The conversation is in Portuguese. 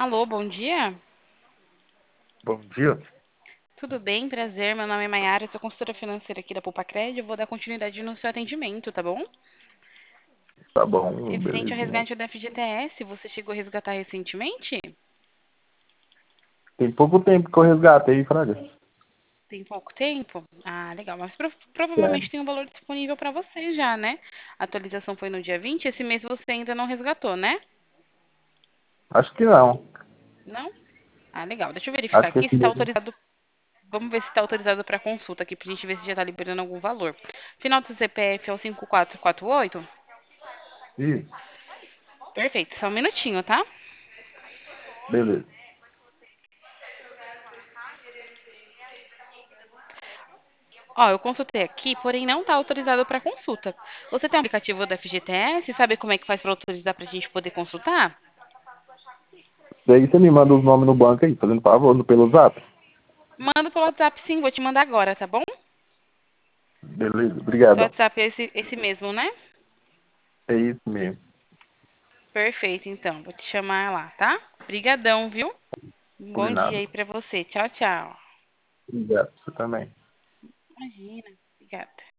Alô, bom dia. Bom dia. Tudo bem? Prazer. Meu nome é Maiara, eu sou consultora financeira aqui da Poupa-Cred. Eu vou dar continuidade no seu atendimento, tá bom? Tá bom, Referente ao belezinha. resgate da FGTS, você chegou a resgatar recentemente? Tem pouco tempo que eu resgatei, Fraga. Tem pouco tempo? Ah, legal. Mas É, provavelmente tem um valor disponível para você já, né? A atualização foi no dia 20. Esse mês você ainda não resgatou, né? acho que não. Não? Ah, legal. Deixa eu verificar Acho que aqui esse se está mesmo. autorizado. Vamos ver se está autorizado para consulta aqui, pra gente ver se já está liberando algum valor. Final do CPF é o 5448? Isso, Perfeito, só um minutinho, tá? beleza. Ó, eu consultei aqui, porém não está autorizado para consulta. Você tem um aplicativo da FGTS? Sabe como é que faz para autorizar para a gente poder consultar? Daí você me manda os nomes no banco aí, fazendo favor, pelo zap. Manda pelo WhatsApp sim, vou te mandar agora, tá bom? Beleza, Seu obrigadão. WhatsApp é esse mesmo, né? É isso mesmo. Perfeito, então. Vou te chamar lá, tá? Obrigadão, viu? Um bom dia Combinado. aí pra você. Tchau, tchau. Obrigado, você também. Imagina. Obrigada.